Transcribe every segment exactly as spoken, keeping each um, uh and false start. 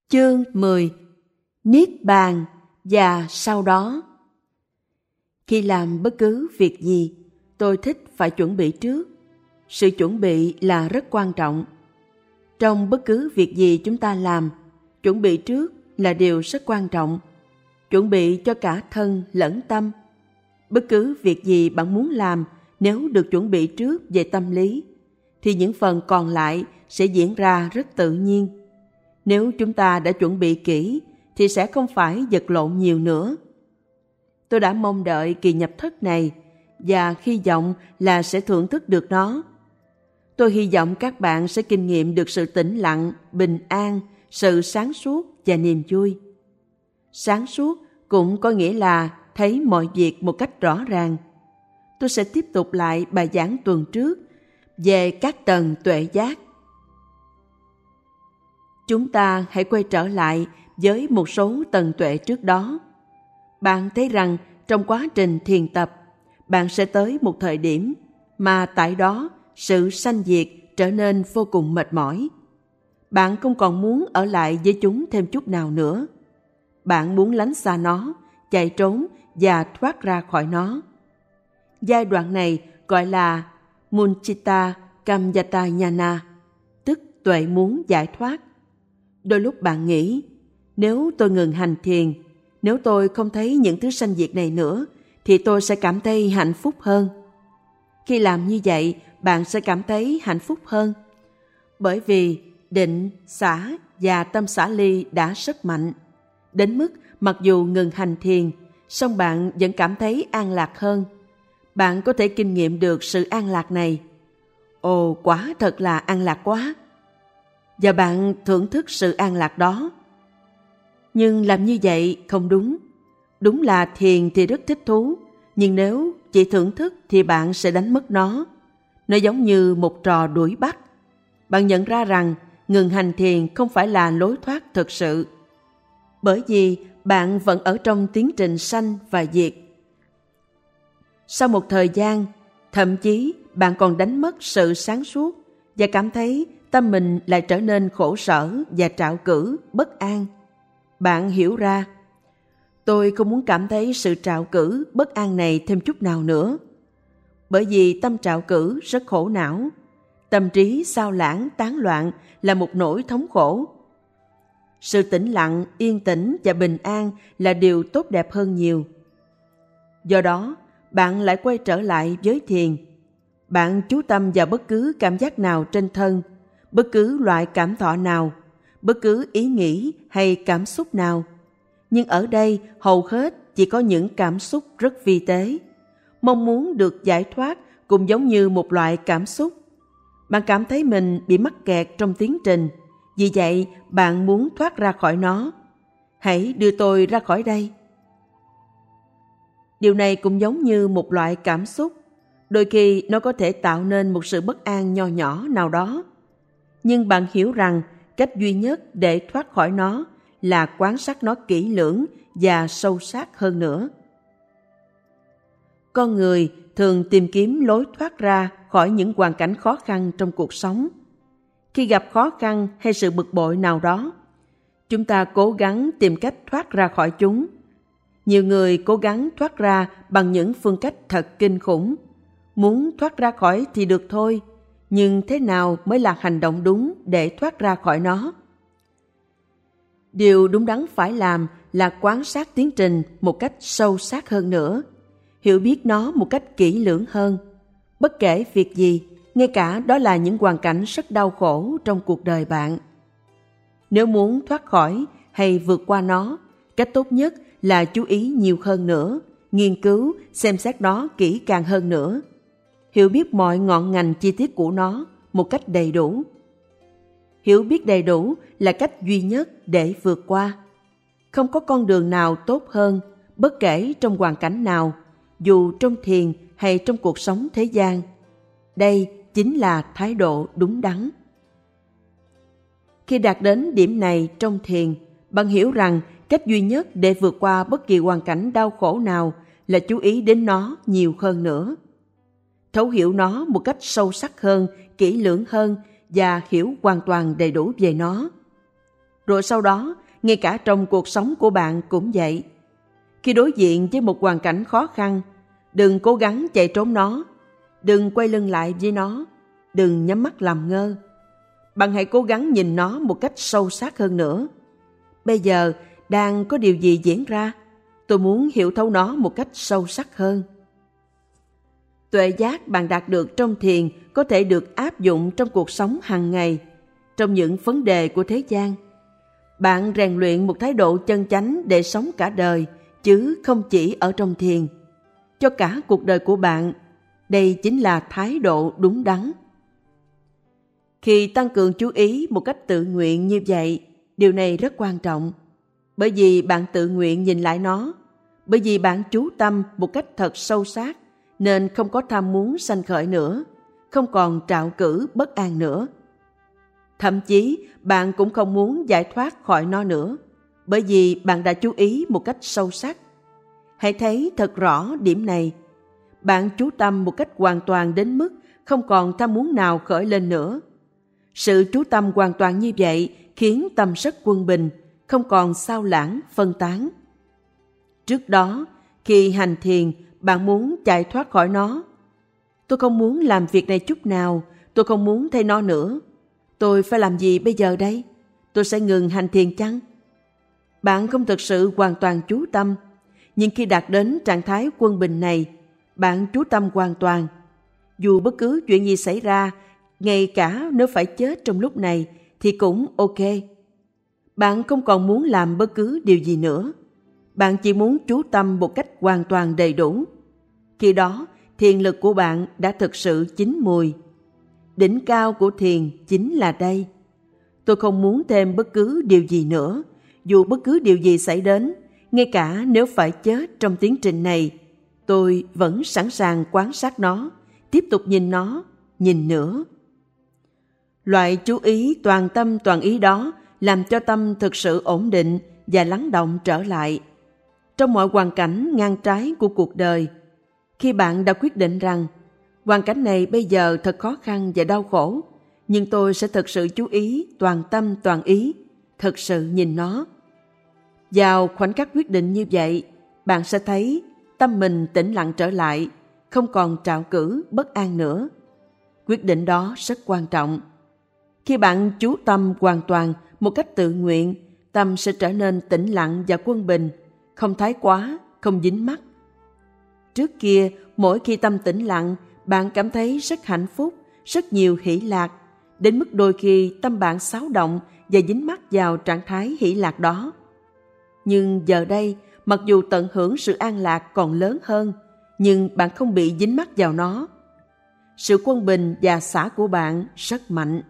Chương mười. Niết bàn và sau đó. Khi làm bất cứ việc gì, tôi thích phải chuẩn bị trước. Sự chuẩn bị là rất quan trọng. Trong bất cứ việc gì chúng ta làm, chuẩn bị trước là điều rất quan trọng. Chuẩn bị cho cả thân lẫn tâm. Bất cứ việc gì bạn muốn làm, nếu được chuẩn bị trước về tâm lý, thì những phần còn lại sẽ diễn ra rất tự nhiên. Nếu chúng ta đã chuẩn bị kỹ, thì sẽ không phải vật lộn nhiều nữa. Tôi đã mong đợi kỳ nhập thất này, và hy vọng là sẽ thưởng thức được nó. Tôi hy vọng các bạn sẽ kinh nghiệm được sự tĩnh lặng, bình an, sự sáng suốt và niềm vui. Sáng suốt cũng có nghĩa là thấy mọi việc một cách rõ ràng. Tôi sẽ tiếp tục lại bài giảng tuần trước về các tầng tuệ giác. Chúng ta hãy quay trở lại với một số tầng tuệ trước đó. Bạn thấy rằng trong quá trình thiền tập, bạn sẽ tới một thời điểm mà tại đó sự sanh diệt trở nên vô cùng mệt mỏi. Bạn không còn muốn ở lại với chúng thêm chút nào nữa. Bạn muốn lánh xa nó, chạy trốn và thoát ra khỏi nó. Giai đoạn này gọi là Munchita Kamyata Nhana, tức tuệ muốn giải thoát. Đôi lúc bạn nghĩ, nếu tôi ngừng hành thiền, nếu tôi không thấy những thứ sanh diệt này nữa, thì tôi sẽ cảm thấy hạnh phúc hơn. Khi làm như vậy, bạn sẽ cảm thấy hạnh phúc hơn. Bởi vì định, xả và tâm xả ly đã rất mạnh. Đến mức mặc dù ngừng hành thiền, song bạn vẫn cảm thấy an lạc hơn. Bạn có thể kinh nghiệm được sự an lạc này. Ồ, quả thật là an lạc quá! Và bạn thưởng thức sự an lạc đó. Nhưng làm như vậy không đúng. Đúng là thiền thì rất thích thú, nhưng nếu chỉ thưởng thức thì bạn sẽ đánh mất nó. Nó giống như một trò đuổi bắt. Bạn nhận ra rằng ngừng hành thiền không phải là lối thoát thực sự. Bởi vì bạn vẫn ở trong tiến trình sanh và diệt. Sau một thời gian, thậm chí bạn còn đánh mất sự sáng suốt và cảm thấy tâm mình lại trở nên khổ sở và trạo cử, bất an. Bạn hiểu ra, tôi không muốn cảm thấy sự trạo cử, bất an này thêm chút nào nữa. Bởi vì tâm trạo cử rất khổ não. Tâm trí xao lãng, tán loạn là một nỗi thống khổ. Sự tĩnh lặng, yên tĩnh và bình an là điều tốt đẹp hơn nhiều. Do đó, bạn lại quay trở lại với thiền. Bạn chú tâm vào bất cứ cảm giác nào trên thân, bất cứ loại cảm thọ nào, bất cứ ý nghĩ hay cảm xúc nào. Nhưng ở đây hầu hết chỉ có những cảm xúc rất vi tế. Mong muốn được giải thoát cũng giống như một loại cảm xúc. Bạn cảm thấy mình bị mắc kẹt trong tiến trình, vì vậy bạn muốn thoát ra khỏi nó. Hãy đưa tôi ra khỏi đây. Điều này cũng giống như một loại cảm xúc. Đôi khi nó có thể tạo nên một sự bất an nho nhỏ nào đó. Nhưng bạn hiểu rằng cách duy nhất để thoát khỏi nó là quan sát nó kỹ lưỡng và sâu sắc hơn nữa. Con người thường tìm kiếm lối thoát ra khỏi những hoàn cảnh khó khăn trong cuộc sống. Khi gặp khó khăn hay sự bực bội nào đó, chúng ta cố gắng tìm cách thoát ra khỏi chúng. Nhiều người cố gắng thoát ra bằng những phương cách thật kinh khủng. Muốn thoát ra khỏi thì được thôi, nhưng thế nào mới là hành động đúng để thoát ra khỏi nó? Điều đúng đắn phải làm là quan sát tiến trình một cách sâu sắc hơn nữa, hiểu biết nó một cách kỹ lưỡng hơn. Bất kể việc gì, ngay cả đó là những hoàn cảnh rất đau khổ trong cuộc đời bạn. Nếu muốn thoát khỏi hay vượt qua nó, cách tốt nhất là chú ý nhiều hơn nữa, nghiên cứu, xem xét nó kỹ càng hơn nữa, hiểu biết mọi ngọn ngành chi tiết của nó một cách đầy đủ. Hiểu biết đầy đủ là cách duy nhất để vượt qua. Không có con đường nào tốt hơn, bất kể trong hoàn cảnh nào, dù trong thiền hay trong cuộc sống thế gian. Đây chính là thái độ đúng đắn. Khi đạt đến điểm này trong thiền, bạn hiểu rằng cách duy nhất để vượt qua bất kỳ hoàn cảnh đau khổ nào là chú ý đến nó nhiều hơn nữa. Thấu hiểu nó một cách sâu sắc hơn, kỹ lưỡng hơn và hiểu hoàn toàn đầy đủ về nó. Rồi sau đó, ngay cả trong cuộc sống của bạn cũng vậy. Khi đối diện với một hoàn cảnh khó khăn, đừng cố gắng chạy trốn nó, đừng quay lưng lại với nó, đừng nhắm mắt làm ngơ. Bạn hãy cố gắng nhìn nó một cách sâu sắc hơn nữa. Bây giờ đang có điều gì diễn ra? Tôi muốn hiểu thấu nó một cách sâu sắc hơn. Tuệ giác bạn đạt được trong thiền có thể được áp dụng trong cuộc sống hàng ngày, trong những vấn đề của thế gian. Bạn rèn luyện một thái độ chân chánh để sống cả đời, chứ không chỉ ở trong thiền. Cho cả cuộc đời của bạn, đây chính là thái độ đúng đắn. Khi tăng cường chú ý một cách tự nguyện như vậy, điều này rất quan trọng. Bởi vì bạn tự nguyện nhìn lại nó, bởi vì bạn chú tâm một cách thật sâu sát, nên không có tham muốn sanh khởi nữa, không còn trạo cử bất an nữa. Thậm chí bạn cũng không muốn giải thoát khỏi nó nữa, bởi vì bạn đã chú ý một cách sâu sắc. Hãy thấy thật rõ điểm này. Bạn chú tâm một cách hoàn toàn đến mức không còn tham muốn nào khởi lên nữa. Sự chú tâm hoàn toàn như vậy khiến tâm rất quân bình, không còn xao lãng, phân tán. Trước đó, khi hành thiền, bạn muốn chạy thoát khỏi nó. Tôi không muốn làm việc này chút nào, tôi không muốn thấy nó nữa. Tôi phải làm gì bây giờ đây? Tôi sẽ ngừng hành thiền chăng? Bạn không thực sự hoàn toàn chú tâm, nhưng khi đạt đến trạng thái quân bình này, bạn chú tâm hoàn toàn. Dù bất cứ chuyện gì xảy ra, ngay cả nếu phải chết trong lúc này, thì cũng ok. Bạn không còn muốn làm bất cứ điều gì nữa. Bạn chỉ muốn chú tâm một cách hoàn toàn đầy đủ. Khi đó, thiền lực của bạn đã thực sự chín mùi. Đỉnh cao của thiền chính là đây. Tôi không muốn thêm bất cứ điều gì nữa, dù bất cứ điều gì xảy đến, ngay cả nếu phải chết trong tiến trình này, tôi vẫn sẵn sàng quan sát nó, tiếp tục nhìn nó, nhìn nữa. Loại chú ý toàn tâm toàn ý đó làm cho tâm thực sự ổn định và lắng động trở lại. Trong mọi hoàn cảnh ngang trái của cuộc đời, khi bạn đã quyết định rằng hoàn cảnh này bây giờ thật khó khăn và đau khổ, nhưng tôi sẽ thực sự chú ý toàn tâm toàn ý, thực sự nhìn nó. Vào khoảnh khắc quyết định như vậy, bạn sẽ thấy tâm mình tĩnh lặng trở lại, không còn trạo cử bất an nữa. Quyết định đó rất quan trọng. Khi bạn chú tâm hoàn toàn một cách tự nguyện, tâm sẽ trở nên tĩnh lặng và quân bình, không thái quá, không dính mắc. Trước kia, mỗi khi tâm tĩnh lặng, bạn cảm thấy rất hạnh phúc, rất nhiều hỷ lạc, đến mức đôi khi tâm bạn xáo động và dính mắc vào trạng thái hỷ lạc đó. Nhưng giờ đây, mặc dù tận hưởng sự an lạc còn lớn hơn, nhưng bạn không bị dính mắc vào nó. Sự quân bình và xả của bạn rất mạnh.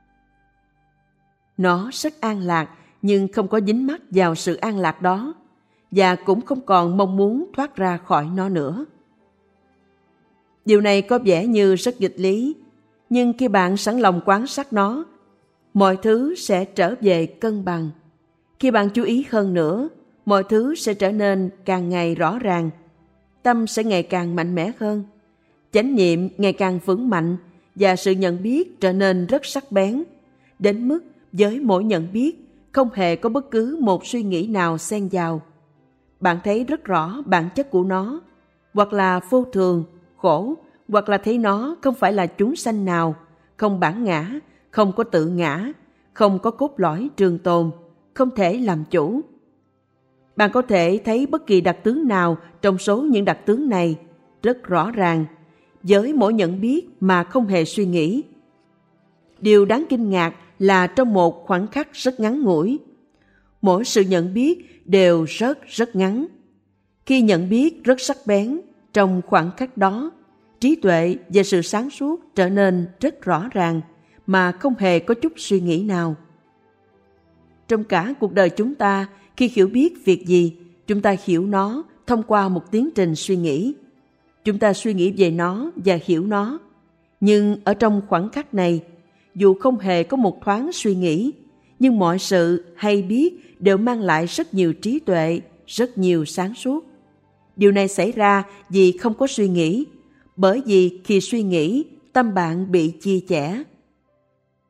Nó rất an lạc, nhưng không có dính mắc vào sự an lạc đó, và cũng không còn mong muốn thoát ra khỏi nó nữa. Điều này có vẻ như rất nghịch lý, nhưng khi bạn sẵn lòng quan sát nó, mọi thứ sẽ trở về cân bằng. Khi bạn chú ý hơn nữa, mọi thứ sẽ trở nên càng ngày rõ ràng. Tâm sẽ ngày càng mạnh mẽ hơn, chánh niệm ngày càng vững mạnh, và sự nhận biết trở nên rất sắc bén, đến mức với mỗi nhận biết không hề có bất cứ một suy nghĩ nào xen vào. Bạn thấy rất rõ bản chất của nó, hoặc là vô thường, khổ, hoặc là thấy nó không phải là chúng sanh nào, không bản ngã, không có tự ngã, không có cốt lõi trường tồn, không thể làm chủ. Bạn có thể thấy bất kỳ đặc tướng nào trong số những đặc tướng này rất rõ ràng, với mỗi nhận biết mà không hề suy nghĩ. Điều đáng kinh ngạc là trong một khoảnh khắc rất ngắn ngủi, mỗi sự nhận biết đều rất rất ngắn. Khi nhận biết rất sắc bén, trong khoảnh khắc đó, trí tuệ và sự sáng suốt trở nên rất rõ ràng mà không hề có chút suy nghĩ nào. Trong cả cuộc đời chúng ta, khi hiểu biết việc gì, chúng ta hiểu nó thông qua một tiến trình suy nghĩ. Chúng ta suy nghĩ về nó và hiểu nó. Nhưng ở trong khoảnh khắc này, dù không hề có một thoáng suy nghĩ, nhưng mọi sự hay biết đều mang lại rất nhiều trí tuệ, rất nhiều sáng suốt. Điều này xảy ra vì không có suy nghĩ, bởi vì khi suy nghĩ, tâm bạn bị chia chẻ.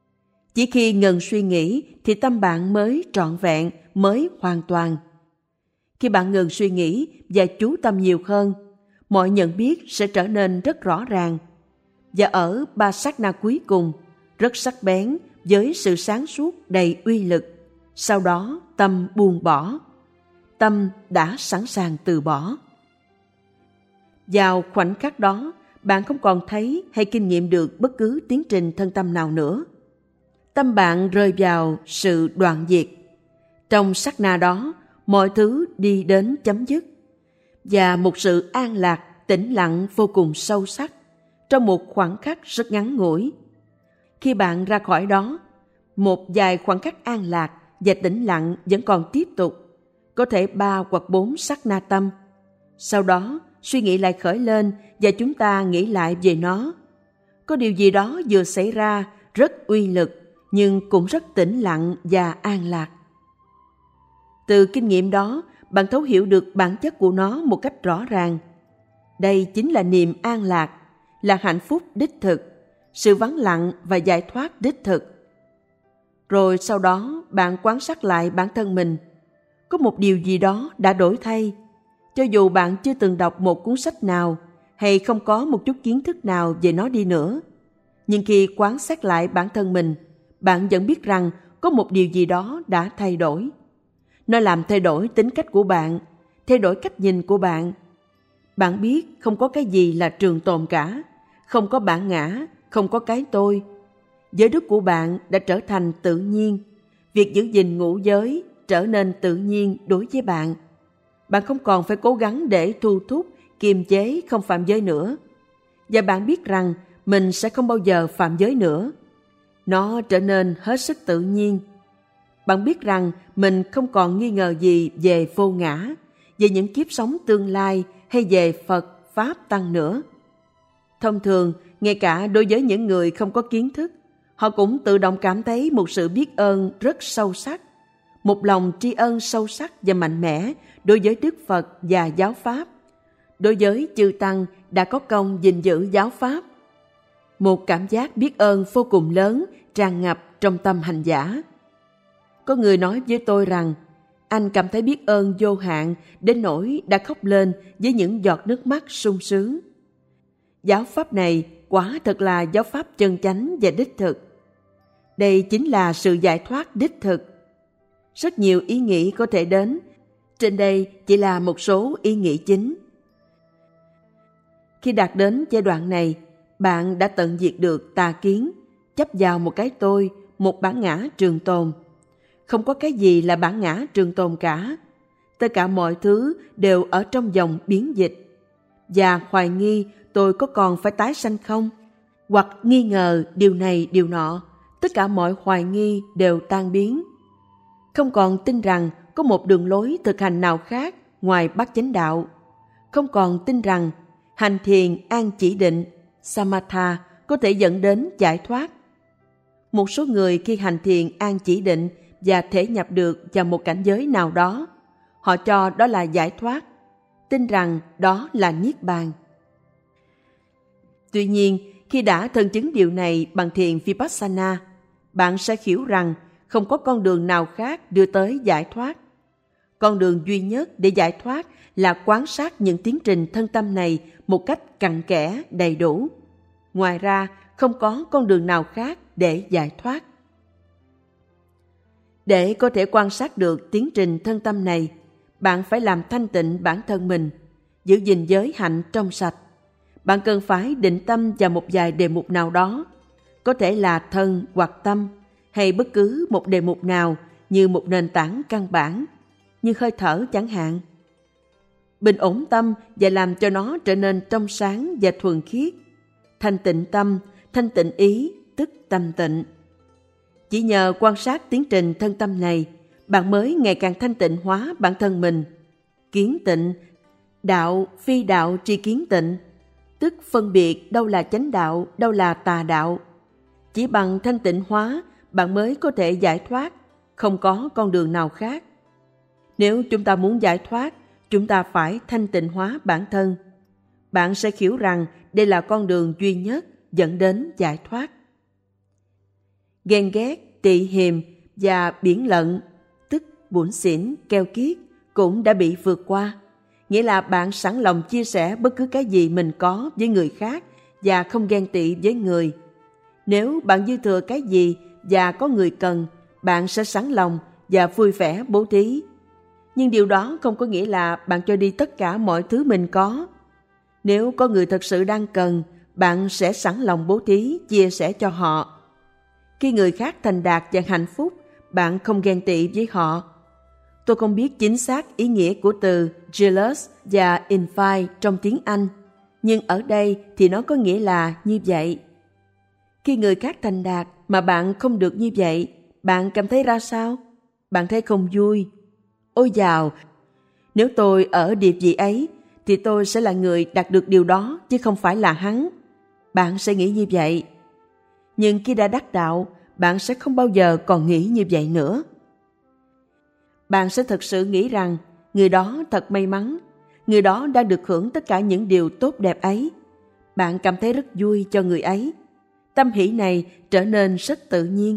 Chỉ khi ngừng suy nghĩ thì tâm bạn mới trọn vẹn, mới hoàn toàn. Khi bạn ngừng suy nghĩ và chú tâm nhiều hơn, mọi nhận biết sẽ trở nên rất rõ ràng. Và ở ba sát na cuối cùng, rất sắc bén với sự sáng suốt đầy uy lực. Sau đó tâm buông bỏ. Tâm đã sẵn sàng từ bỏ. Vào khoảnh khắc đó, bạn không còn thấy hay kinh nghiệm được bất cứ tiến trình thân tâm nào nữa. Tâm bạn rơi vào sự đoạn diệt. Trong sát na đó, mọi thứ đi đến chấm dứt. Và một sự an lạc, tĩnh lặng vô cùng sâu sắc trong một khoảng khắc rất ngắn ngủi. Khi bạn ra khỏi đó, một vài khoảng khắc an lạc và tĩnh lặng vẫn còn tiếp tục, có thể ba hoặc bốn sát na tâm. Sau đó, suy nghĩ lại khởi lên và chúng ta nghĩ lại về nó. Có điều gì đó vừa xảy ra rất uy lực, nhưng cũng rất tĩnh lặng và an lạc. Từ kinh nghiệm đó, bạn thấu hiểu được bản chất của nó một cách rõ ràng. Đây chính là niềm an lạc, là hạnh phúc đích thực, sự vắng lặng và giải thoát đích thực. Rồi sau đó, bạn quan sát lại bản thân mình. Có một điều gì đó đã đổi thay. Cho dù bạn chưa từng đọc một cuốn sách nào hay không có một chút kiến thức nào về nó đi nữa, nhưng khi quan sát lại bản thân mình, bạn vẫn biết rằng có một điều gì đó đã thay đổi. Nó làm thay đổi tính cách của bạn, thay đổi cách nhìn của bạn. Bạn biết không có cái gì là trường tồn cả, không có bản ngã, không có cái tôi. Giới đức của bạn đã trở thành tự nhiên. Việc giữ gìn ngũ giới trở nên tự nhiên đối với bạn. Bạn không còn phải cố gắng để thu thúc, kiềm chế không phạm giới nữa. Và bạn biết rằng mình sẽ không bao giờ phạm giới nữa. Nó trở nên hết sức tự nhiên. Bạn biết rằng mình không còn nghi ngờ gì về vô ngã, về những kiếp sống tương lai hay về Phật, Pháp, Tăng nữa. Thông thường, ngay cả đối với những người không có kiến thức, họ cũng tự động cảm thấy một sự biết ơn rất sâu sắc, một lòng tri ân sâu sắc và mạnh mẽ đối với Đức Phật và giáo Pháp, đối với chư Tăng đã có công gìn giữ giáo Pháp. Một cảm giác biết ơn vô cùng lớn tràn ngập trong tâm hành giả. Có người nói với tôi rằng, anh cảm thấy biết ơn vô hạn đến nỗi đã khóc lên với những giọt nước mắt sung sướng. Giáo Pháp này quả thật là giáo Pháp chân chánh và đích thực. Đây chính là sự giải thoát đích thực. Rất nhiều ý nghĩ có thể đến. Trên đây chỉ là một số ý nghĩ chính. Khi đạt đến giai đoạn này, bạn đã tận diệt được tà kiến, chấp vào một cái tôi, một bản ngã trường tồn. Không có cái gì là bản ngã trường tồn cả. Tất cả mọi thứ đều ở trong dòng biến dịch. Và hoài nghi tôi có còn phải tái sanh không? Hoặc nghi ngờ điều này điều nọ, tất cả mọi hoài nghi đều tan biến. Không còn tin rằng có một đường lối thực hành nào khác ngoài bát chánh đạo. Không còn tin rằng hành thiền an chỉ định, samatha, có thể dẫn đến giải thoát. Một số người khi hành thiền an chỉ định và thể nhập được vào một cảnh giới nào đó, họ cho đó là giải thoát, tin rằng đó là niết bàn. Tuy nhiên, khi đã thân chứng điều này bằng thiền Vipassana, bạn sẽ hiểu rằng không có con đường nào khác đưa tới giải thoát. Con đường duy nhất để giải thoát là quan sát những tiến trình thân tâm này một cách cặn kẽ, đầy đủ. Ngoài ra, không có con đường nào khác để giải thoát. Để có thể quan sát được tiến trình thân tâm này, bạn phải làm thanh tịnh bản thân mình, giữ gìn giới hạnh trong sạch. Bạn cần phải định tâm vào một vài đề mục nào đó, có thể là thân hoặc tâm, hay bất cứ một đề mục nào như một nền tảng căn bản, như hơi thở chẳng hạn. Bình ổn tâm và làm cho nó trở nên trong sáng và thuần khiết. Thanh tịnh tâm, thanh tịnh ý, tức tâm tịnh. Chỉ nhờ quan sát tiến trình thân tâm này, bạn mới ngày càng thanh tịnh hóa bản thân mình. Kiến tịnh, đạo, phi đạo tri kiến tịnh, tức phân biệt đâu là chánh đạo, đâu là tà đạo. Chỉ bằng thanh tịnh hóa, bạn mới có thể giải thoát, không có con đường nào khác. Nếu chúng ta muốn giải thoát, chúng ta phải thanh tịnh hóa bản thân. Bạn sẽ hiểu rằng đây là con đường duy nhất dẫn đến giải thoát. Ghen ghét, tị hiềm và biển lận, tức bủn xỉn, keo kiết cũng đã bị vượt qua. Nghĩa là bạn sẵn lòng chia sẻ bất cứ cái gì mình có với người khác và không ghen tị với người. Nếu bạn dư thừa cái gì và có người cần, bạn sẽ sẵn lòng và vui vẻ bố thí. Nhưng điều đó không có nghĩa là bạn cho đi tất cả mọi thứ mình có. Nếu có người thật sự đang cần, bạn sẽ sẵn lòng bố thí, chia sẻ cho họ. Khi người khác thành đạt và hạnh phúc, bạn không ghen tị với họ. Tôi không biết chính xác ý nghĩa của từ jealous và envy trong tiếng Anh, nhưng ở đây thì nó có nghĩa là như vậy. Khi người khác thành đạt mà bạn không được như vậy, bạn cảm thấy ra sao? Bạn thấy không vui. Ôi dào, nếu tôi ở địa vị ấy, thì tôi sẽ là người đạt được điều đó, chứ không phải là hắn. Bạn sẽ nghĩ như vậy. Nhưng khi đã đắc đạo, bạn sẽ không bao giờ còn nghĩ như vậy nữa. Bạn sẽ thực sự nghĩ rằng người đó thật may mắn, người đó đã được hưởng tất cả những điều tốt đẹp ấy. Bạn cảm thấy rất vui cho người ấy. Tâm hỷ này trở nên rất tự nhiên.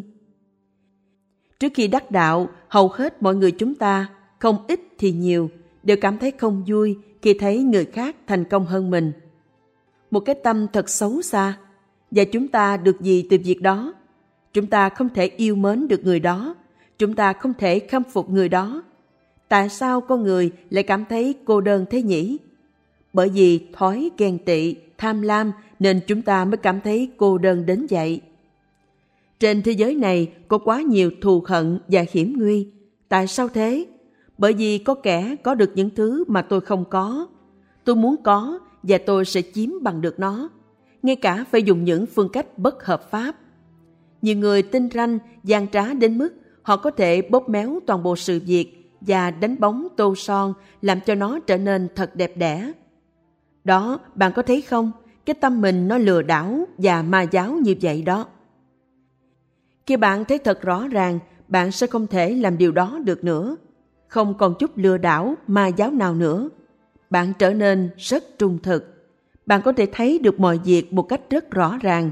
Trước khi đắc đạo, hầu hết mọi người chúng ta, không ít thì nhiều, đều cảm thấy không vui khi thấy người khác thành công hơn mình. Một cái tâm thật xấu xa, và chúng ta được gì từ việc đó? Chúng ta không thể yêu mến được người đó, chúng ta không thể khâm phục người đó. Tại sao con người lại cảm thấy cô đơn thế nhỉ? Bởi vì thói ghen tị, tham lam nên chúng ta mới cảm thấy cô đơn đến vậy. Trên thế giới này có quá nhiều thù hận và hiểm nguy. Tại sao thế? Bởi vì có kẻ có được những thứ mà tôi không có. Tôi muốn có và tôi sẽ chiếm bằng được nó, ngay cả phải dùng những phương cách bất hợp pháp. Nhiều người tinh ranh, gian trá đến mức họ có thể bóp méo toàn bộ sự việc và đánh bóng tô son làm cho nó trở nên thật đẹp đẽ. Đó, bạn có thấy không? Cái tâm mình nó lừa đảo và ma giáo như vậy đó. Khi bạn thấy thật rõ ràng, bạn sẽ không thể làm điều đó được nữa. Không còn chút lừa đảo, ma giáo nào nữa. Bạn trở nên rất trung thực. Bạn có thể thấy được mọi việc một cách rất rõ ràng.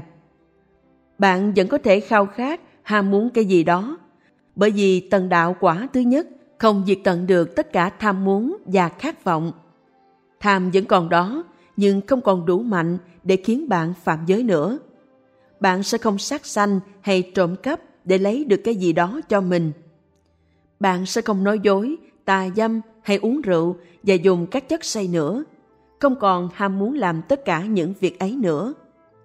Bạn vẫn có thể khao khát, ham muốn cái gì đó. Bởi vì tầng đạo quả thứ nhất không diệt tận được tất cả tham muốn và khát vọng. Tham vẫn còn đó, nhưng không còn đủ mạnh để khiến bạn phạm giới nữa. Bạn sẽ không sát sanh hay trộm cắp để lấy được cái gì đó cho mình. Bạn sẽ không nói dối, tà dâm hay uống rượu và dùng các chất say nữa. Không còn ham muốn làm tất cả những việc ấy nữa.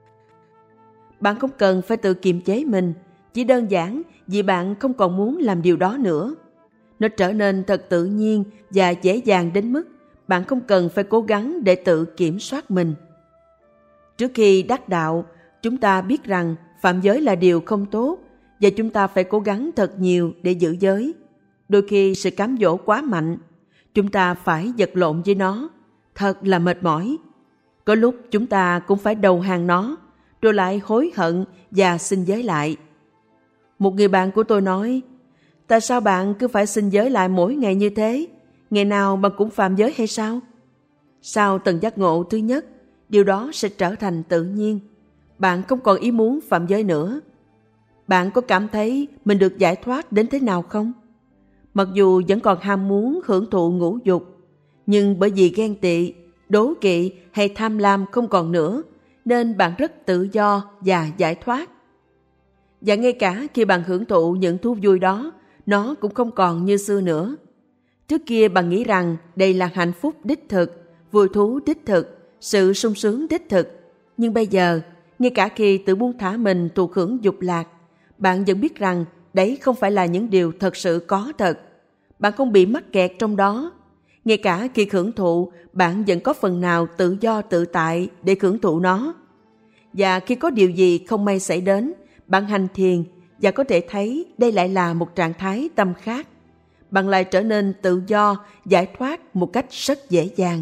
Bạn không cần phải tự kiềm chế mình, chỉ đơn giản vì bạn không còn muốn làm điều đó nữa. Nó trở nên thật tự nhiên và dễ dàng đến mức bạn không cần phải cố gắng để tự kiểm soát mình. Trước khi đắc đạo, chúng ta biết rằng phạm giới là điều không tốt và chúng ta phải cố gắng thật nhiều để giữ giới. Đôi khi sự cám dỗ quá mạnh, chúng ta phải vật lộn với nó, thật là mệt mỏi. Có lúc chúng ta cũng phải đầu hàng nó, rồi lại hối hận và xin giới lại. Một người bạn của tôi nói, tại sao bạn cứ phải xin giới lại mỗi ngày như thế? Ngày nào bạn cũng phạm giới hay sao? Sau tầng giác ngộ thứ nhất, điều đó sẽ trở thành tự nhiên. Bạn không còn ý muốn phạm giới nữa. Bạn có cảm thấy mình được giải thoát đến thế nào không? Mặc dù vẫn còn ham muốn hưởng thụ ngũ dục, nhưng bởi vì ghen tị, đố kỵ hay tham lam không còn nữa, nên bạn rất tự do và giải thoát. Và ngay cả khi bạn hưởng thụ những thú vui đó, nó cũng không còn như xưa nữa. Trước kia bạn nghĩ rằng đây là hạnh phúc đích thực, vui thú đích thực, sự sung sướng đích thực. Nhưng bây giờ, ngay cả khi tự buông thả mình thụ hưởng dục lạc, bạn vẫn biết rằng đấy không phải là những điều thật sự có thật. Bạn không bị mắc kẹt trong đó. Ngay cả khi hưởng thụ, bạn vẫn có phần nào tự do tự tại để hưởng thụ nó. Và khi có điều gì không may xảy đến, bạn hành thiền và có thể thấy đây lại là một trạng thái tâm khác. Bạn lại trở nên tự do, giải thoát một cách rất dễ dàng.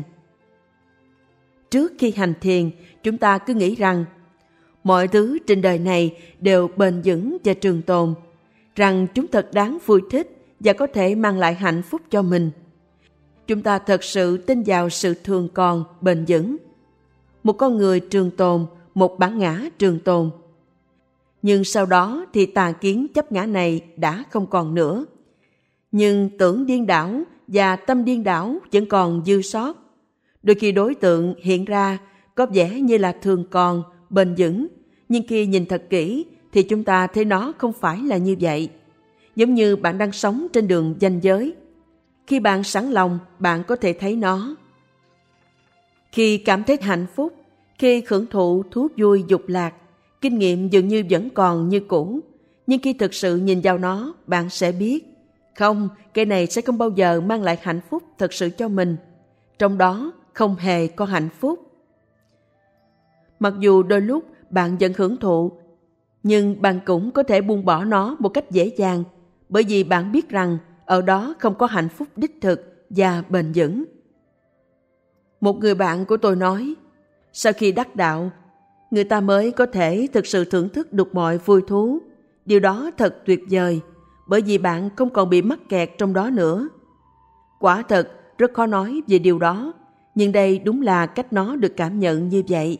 Trước khi hành thiền, chúng ta cứ nghĩ rằng mọi thứ trên đời này đều bền vững và trường tồn, rằng chúng thật đáng vui thích và có thể mang lại hạnh phúc cho mình. Chúng ta thật sự tin vào sự thường còn, bền vững. Một con người trường tồn, một bản ngã trường tồn. Nhưng sau đó thì tà kiến chấp ngã này đã không còn nữa. Nhưng tưởng điên đảo và tâm điên đảo vẫn còn dư sót. Đôi khi đối tượng hiện ra có vẻ như là thường còn, bền vững, nhưng khi nhìn thật kỹ thì chúng ta thấy nó không phải là như vậy. Giống như bạn đang sống trên đường ranh giới. Khi bạn sẵn lòng, bạn có thể thấy nó. Khi cảm thấy hạnh phúc, khi hưởng thụ thú vui dục lạc, kinh nghiệm dường như vẫn còn như cũ. Nhưng khi thực sự nhìn vào nó, bạn sẽ biết, không, cái này sẽ không bao giờ mang lại hạnh phúc thật sự cho mình. Trong đó không hề có hạnh phúc. Mặc dù đôi lúc bạn vẫn hưởng thụ, nhưng bạn cũng có thể buông bỏ nó một cách dễ dàng, bởi vì bạn biết rằng ở đó không có hạnh phúc đích thực và bền vững. Một người bạn của tôi nói, sau khi đắc đạo, người ta mới có thể thực sự thưởng thức được mọi vui thú. Điều đó thật tuyệt vời, bởi vì bạn không còn bị mắc kẹt trong đó nữa. Quả thật, rất khó nói về điều đó, nhưng đây đúng là cách nó được cảm nhận như vậy.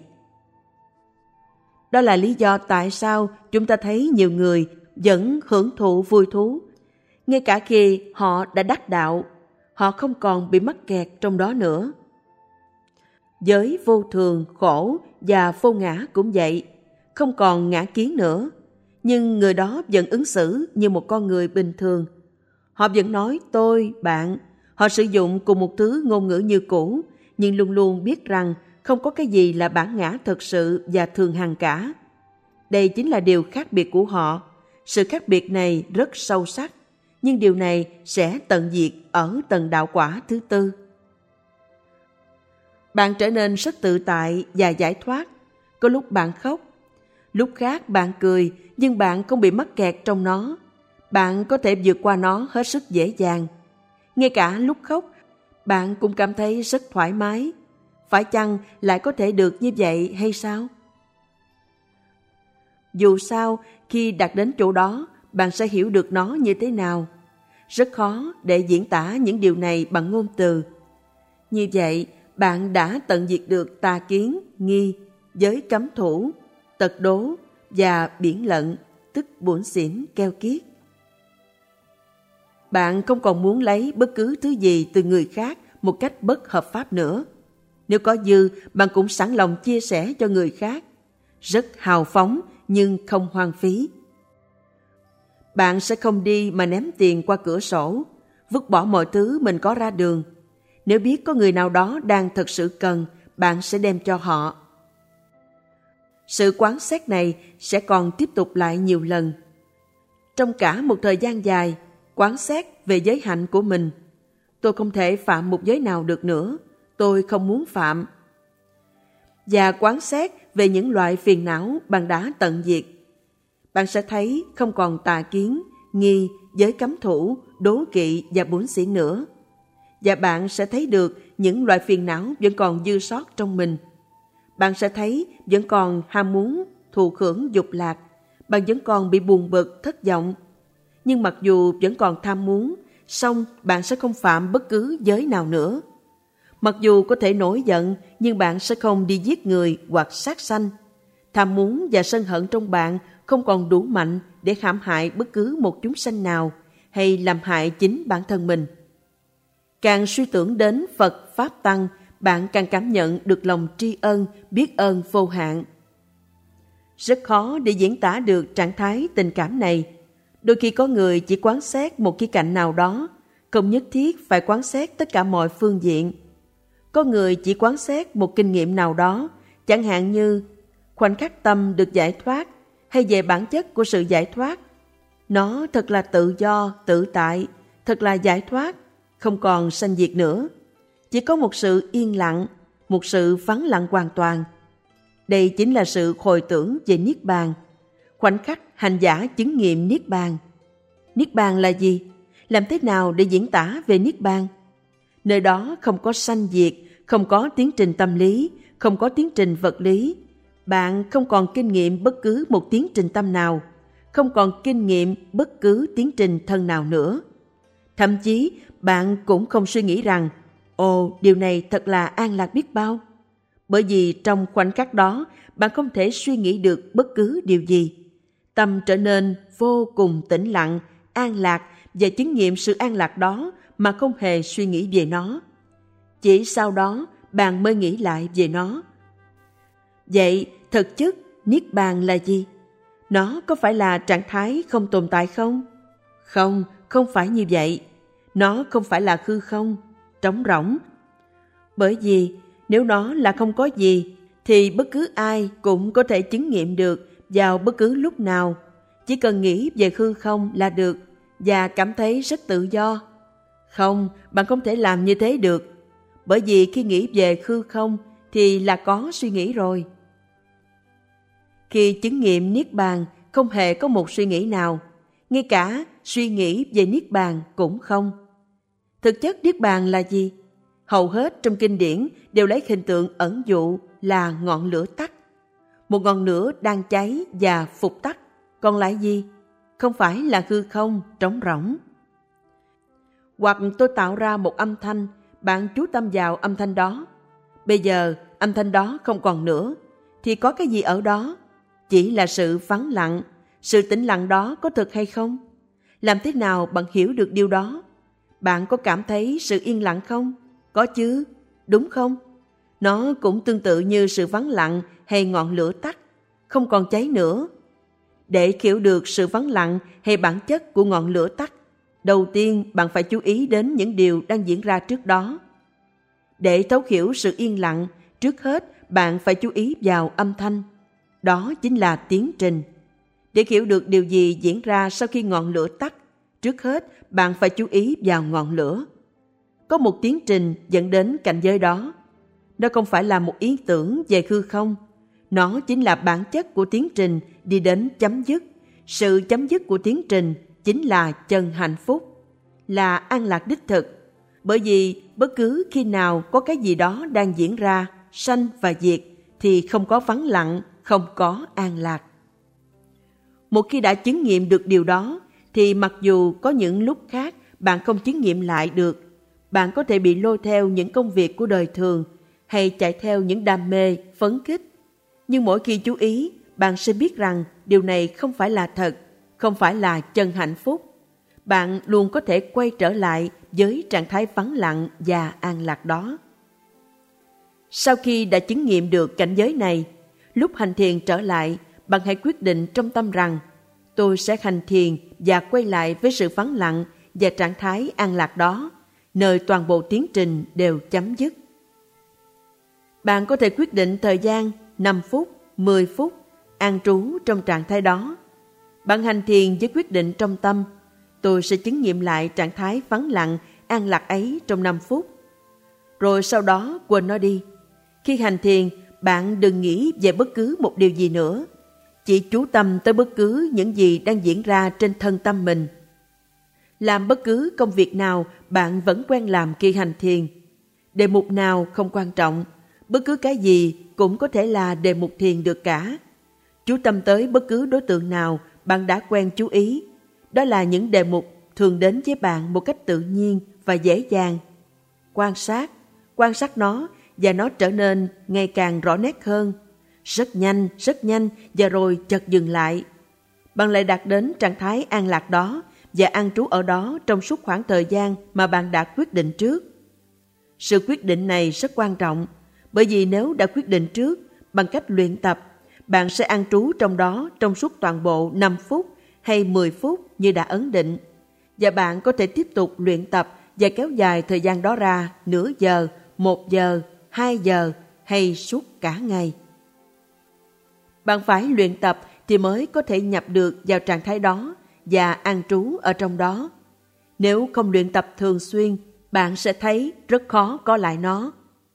Đó là lý do tại sao chúng ta thấy nhiều người vẫn hưởng thụ vui thú. Ngay cả khi họ đã đắc đạo, họ không còn bị mắc kẹt trong đó nữa. Giới vô thường, khổ và vô ngã cũng vậy, không còn ngã kiến nữa. Nhưng người đó vẫn ứng xử như một con người bình thường. Họ vẫn nói tôi, bạn. Họ sử dụng cùng một thứ ngôn ngữ như cũ, nhưng luôn luôn biết rằng không có cái gì là bản ngã thực sự và thường hằng cả. Đây chính là điều khác biệt của họ. Sự khác biệt này rất sâu sắc, nhưng điều này sẽ tận diệt ở tầng đạo quả thứ tư. Bạn trở nên rất tự tại và giải thoát. Có lúc bạn khóc, lúc khác bạn cười, nhưng bạn không bị mắc kẹt trong nó. Bạn có thể vượt qua nó hết sức dễ dàng. Ngay cả lúc khóc, bạn cũng cảm thấy rất thoải mái. Phải chăng lại có thể được như vậy hay sao? Dù sao, khi đạt đến chỗ đó, bạn sẽ hiểu được nó như thế nào. Rất khó để diễn tả những điều này bằng ngôn từ. Như vậy, bạn đã tận diệt được tà kiến, nghi, giới cấm thủ, tật đố và biển lận, tức bủn xỉn keo kiết. Bạn không còn muốn lấy bất cứ thứ gì từ người khác một cách bất hợp pháp nữa. Nếu có dư, bạn cũng sẵn lòng chia sẻ cho người khác. Rất hào phóng nhưng không hoang phí. Bạn sẽ không đi mà ném tiền qua cửa sổ, vứt bỏ mọi thứ mình có ra đường. Nếu biết có người nào đó đang thật sự cần, bạn sẽ đem cho họ. Sự quán xét này sẽ còn tiếp tục lại nhiều lần. Trong cả một thời gian dài, quán xét về giới hạnh của mình. Tôi không thể phạm một giới nào được nữa. Tôi không muốn phạm. Và quán xét về những loại phiền não bạn đã tận diệt. Bạn sẽ thấy không còn tà kiến, nghi, giới cấm thủ, đố kỵ và bủn xỉn nữa. Và bạn sẽ thấy được những loại phiền não vẫn còn dư sót trong mình. Bạn sẽ thấy vẫn còn ham muốn, thụ hưởng dục lạc. Bạn vẫn còn bị buồn bực, thất vọng. Nhưng mặc dù vẫn còn tham muốn, song bạn sẽ không phạm bất cứ giới nào nữa. Mặc dù có thể nổi giận, nhưng bạn sẽ không đi giết người hoặc sát sanh. Tham muốn và sân hận trong bạn không còn đủ mạnh để hãm hại bất cứ một chúng sanh nào hay làm hại chính bản thân mình. Càng suy tưởng đến Phật Pháp Tăng, bạn càng cảm nhận được lòng tri ân, biết ơn vô hạn. Rất khó để diễn tả được trạng thái tình cảm này. Đôi khi có người chỉ quán xét một khía cạnh nào đó, không nhất thiết phải quán xét tất cả mọi phương diện. Có người chỉ quán xét một kinh nghiệm nào đó, chẳng hạn như khoảnh khắc tâm được giải thoát hay về bản chất của sự giải thoát. Nó thật là tự do, tự tại, thật là giải thoát, không còn sanh diệt nữa. Chỉ có một sự yên lặng, một sự vắng lặng hoàn toàn. Đây chính là sự hồi tưởng về Niết Bàn, khoảnh khắc hành giả chứng nghiệm Niết Bàn. Niết Bàn là gì? Làm thế nào để diễn tả về Niết Bàn? Nơi đó không có sanh diệt, không có tiến trình tâm lý, không có tiến trình vật lý. Bạn không còn kinh nghiệm bất cứ một tiến trình tâm nào, không còn kinh nghiệm bất cứ tiến trình thân nào nữa. Thậm chí, bạn cũng không suy nghĩ rằng, ồ, điều này thật là an lạc biết bao. Bởi vì trong khoảnh khắc đó, bạn không thể suy nghĩ được bất cứ điều gì. tâm trở nên vô cùng tĩnh lặng, an lạc và chứng nghiệm sự an lạc đó mà không hề suy nghĩ về nó. Chỉ sau đó bạn mới nghĩ lại về nó. Vậy thực chất Niết Bàn là gì? Nó có phải là trạng thái không tồn tại không? Không, không phải như vậy. Nó không phải là hư không, trống rỗng. Bởi vì nếu nó là không có gì, thì bất cứ ai cũng có thể chứng nghiệm được vào bất cứ lúc nào. Chỉ cần nghĩ về hư không là được và cảm thấy rất tự do. Không, bạn không thể làm như thế được. Bởi vì khi nghĩ về hư không thì là có suy nghĩ rồi. Khi chứng nghiệm Niết Bàn không hề có một suy nghĩ nào, ngay cả suy nghĩ về Niết Bàn cũng không. Thực chất Niết Bàn là gì? Hầu hết trong kinh điển đều lấy hình tượng ẩn dụ là ngọn lửa tắt. Một ngọn lửa đang cháy và phục tắt, còn lại gì? Không phải là hư không, trống rỗng. Hoặc tôi tạo ra một âm thanh, bạn chú tâm vào âm thanh đó. Bây giờ âm thanh đó không còn nữa, thì có cái gì ở đó? Chỉ là sự vắng lặng. Sự tĩnh lặng đó có thực hay không? Làm thế nào bạn hiểu được điều đó? Bạn có cảm thấy sự yên lặng không? Có chứ, đúng không? Nó cũng tương tự như sự vắng lặng hay ngọn lửa tắt, không còn cháy nữa. Để hiểu được sự vắng lặng hay bản chất của ngọn lửa tắt, đầu tiên bạn phải chú ý đến những điều đang diễn ra trước đó. Để thấu hiểu sự yên lặng, trước hết bạn phải chú ý vào âm thanh. Đó chính là tiến trình. Để hiểu được điều gì diễn ra sau khi ngọn lửa tắt, trước hết bạn phải chú ý vào ngọn lửa. Có một tiến trình dẫn đến cảnh giới đó. Đó không phải là một ý tưởng về hư không. Nó chính là bản chất của tiến trình đi đến chấm dứt. Sự chấm dứt của tiến trình chính là chân hạnh phúc, là an lạc đích thực. Bởi vì bất cứ khi nào có cái gì đó đang diễn ra, sanh và diệt, thì không có vắng lặng, không có an lạc. Một khi đã chứng nghiệm được điều đó, thì mặc dù có những lúc khác bạn không chứng nghiệm lại được, bạn có thể bị lôi theo những công việc của đời thường hay chạy theo những đam mê, phấn khích. Nhưng mỗi khi chú ý, bạn sẽ biết rằng điều này không phải là thật, không phải là chân hạnh phúc. Bạn luôn có thể quay trở lại với trạng thái vắng lặng và an lạc đó. Sau khi đã chứng nghiệm được cảnh giới này, lúc hành thiền trở lại, bạn hãy quyết định trong tâm rằng tôi sẽ hành thiền và quay lại với sự vắng lặng và trạng thái an lạc đó, nơi toàn bộ tiến trình đều chấm dứt. Bạn có thể quyết định thời gian năm phút, mười phút, an trú trong trạng thái đó. Bạn hành thiền với quyết định trong tâm, tôi sẽ chứng nghiệm lại trạng thái vắng lặng, an lạc ấy trong năm phút. Rồi sau đó quên nó đi. Khi hành thiền, bạn đừng nghĩ về bất cứ một điều gì nữa. Chỉ chú tâm tới bất cứ những gì đang diễn ra trên thân tâm mình. Làm bất cứ công việc nào bạn vẫn quen làm khi hành thiền. Đề mục nào không quan trọng, bất cứ cái gì cũng có thể là đề mục thiền được cả. Chú tâm tới bất cứ đối tượng nào bạn đã quen chú ý. Đó là những đề mục thường đến với bạn một cách tự nhiên và dễ dàng. Quan sát, quan sát nó và nó trở nên ngày càng rõ nét hơn. Rất nhanh, rất nhanh và rồi chợt dừng lại. Bạn lại đạt đến trạng thái an lạc đó và an trú ở đó trong suốt khoảng thời gian mà bạn đã quyết định trước. Sự quyết định này rất quan trọng, bởi vì nếu đã quyết định trước bằng cách luyện tập, bạn sẽ an trú trong đó trong suốt toàn bộ năm phút hay mười phút như đã ấn định. Và bạn có thể tiếp tục luyện tập và kéo dài thời gian đó ra nửa giờ, một giờ, hai giờ hay suốt cả ngày. Bạn phải luyện tập thì mới có thể nhập được vào trạng thái đó và an trú ở trong đó. Nếu không luyện tập thường xuyên, bạn sẽ thấy rất khó có lại nó.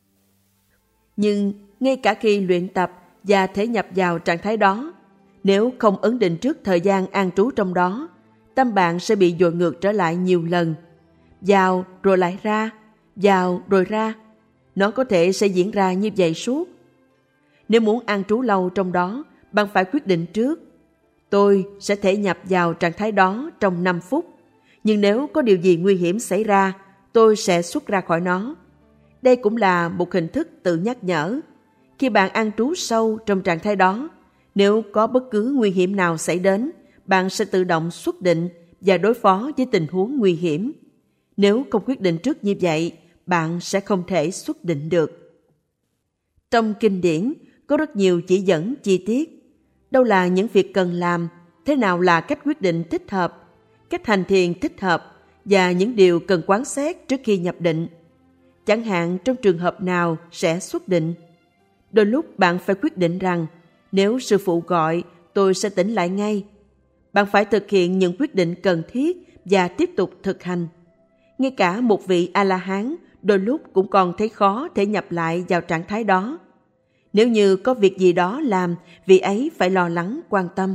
Nhưng ngay cả khi luyện tập và thể nhập vào trạng thái đó, nếu không ấn định trước thời gian an trú trong đó, tâm bạn sẽ bị dội ngược trở lại nhiều lần. Vào rồi lại ra, vào rồi ra. Nó có thể sẽ diễn ra như vậy suốt. Nếu muốn an trú lâu trong đó, bạn phải quyết định trước. Tôi sẽ thể nhập vào trạng thái đó trong năm phút. Nhưng nếu có điều gì nguy hiểm xảy ra, tôi sẽ xuất ra khỏi nó. Đây cũng là một hình thức tự nhắc nhở. Khi bạn an trú sâu trong trạng thái đó, Nếu có bất cứ nguy hiểm nào xảy đến, bạn sẽ tự động xuất định và đối phó với tình huống nguy hiểm. Nếu không quyết định trước như vậy, bạn sẽ không thể xuất định được. Trong kinh điển có rất nhiều chỉ dẫn chi tiết. Đâu là những việc cần làm, thế nào là cách quyết định thích hợp, cách hành thiền thích hợp và những điều cần quán xét trước khi nhập định. Chẳng hạn trong trường hợp nào sẽ xuất định. Đôi lúc bạn phải quyết định rằng nếu sư phụ gọi, tôi sẽ tỉnh lại ngay. Bạn phải thực hiện những quyết định cần thiết và tiếp tục thực hành. Ngay cả một vị A-la-hán đôi lúc cũng còn thấy khó thể nhập lại vào trạng thái đó. Nếu như có việc gì đó làm, vị ấy phải lo lắng quan tâm.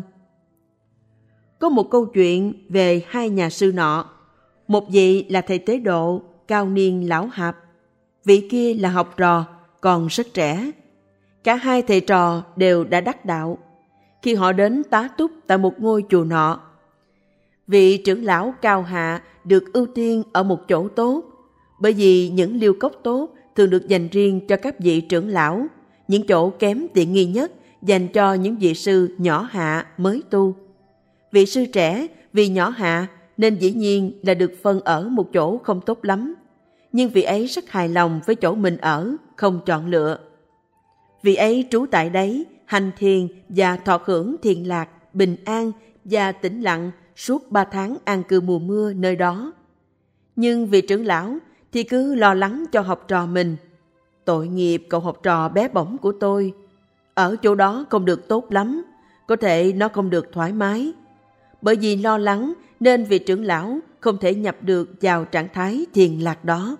Có một câu chuyện về hai nhà sư nọ. Một vị là thầy tế độ, cao niên lão hạp. Vị kia là học trò, còn rất trẻ. Cả hai thầy trò đều đã đắc đạo. Khi họ đến tá túc tại một ngôi chùa nọ, vị trưởng lão cao hạ được ưu tiên ở một chỗ tốt, bởi vì những liêu cốc tốt thường được dành riêng cho các vị trưởng lão, những chỗ kém tiện nghi nhất dành cho những vị sư nhỏ hạ mới tu. Vị sư trẻ vì nhỏ hạ nên dĩ nhiên là được phân ở một chỗ không tốt lắm, nhưng vị ấy rất hài lòng với chỗ mình ở, không chọn lựa. Vị ấy trú tại đấy, hành thiền và thọ hưởng thiền lạc, bình an và tĩnh lặng suốt ba tháng an cư mùa mưa nơi đó. Nhưng vị trưởng lão thì cứ lo lắng cho học trò mình. Tội nghiệp cậu học trò bé bỏng của tôi. Ở chỗ đó không được tốt lắm, có thể nó không được thoải mái. Bởi vì lo lắng nên vị trưởng lão không thể nhập được vào trạng thái thiền lạc đó.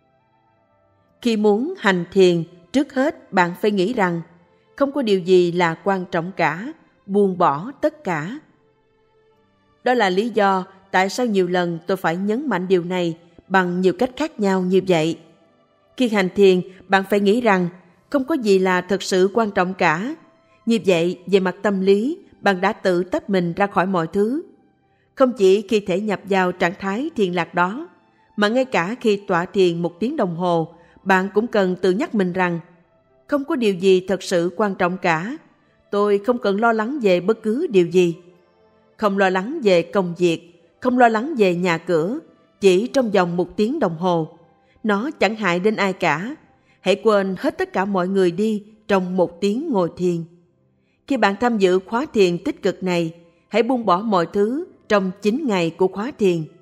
Khi muốn hành thiền, trước hết bạn phải nghĩ rằng không có điều gì là quan trọng cả, buông bỏ tất cả. Đó là lý do tại sao nhiều lần tôi phải nhấn mạnh điều này bằng nhiều cách khác nhau như vậy. Khi hành thiền, bạn phải nghĩ rằng không có gì là thực sự quan trọng cả. Như vậy, về mặt tâm lý, bạn đã tự tách mình ra khỏi mọi thứ. Không chỉ khi thể nhập vào trạng thái thiền lạc đó, mà ngay cả khi tọa thiền một tiếng đồng hồ, bạn cũng cần tự nhắc mình rằng không có điều gì thật sự quan trọng cả. Tôi không cần lo lắng về bất cứ điều gì. Không lo lắng về công việc, không lo lắng về nhà cửa, chỉ trong vòng một tiếng đồng hồ. Nó chẳng hại đến ai cả. Hãy quên hết tất cả mọi người đi trong một tiếng ngồi thiền. Khi bạn tham dự khóa thiền tích cực này, hãy buông bỏ mọi thứ trong chín ngày của khóa thiền.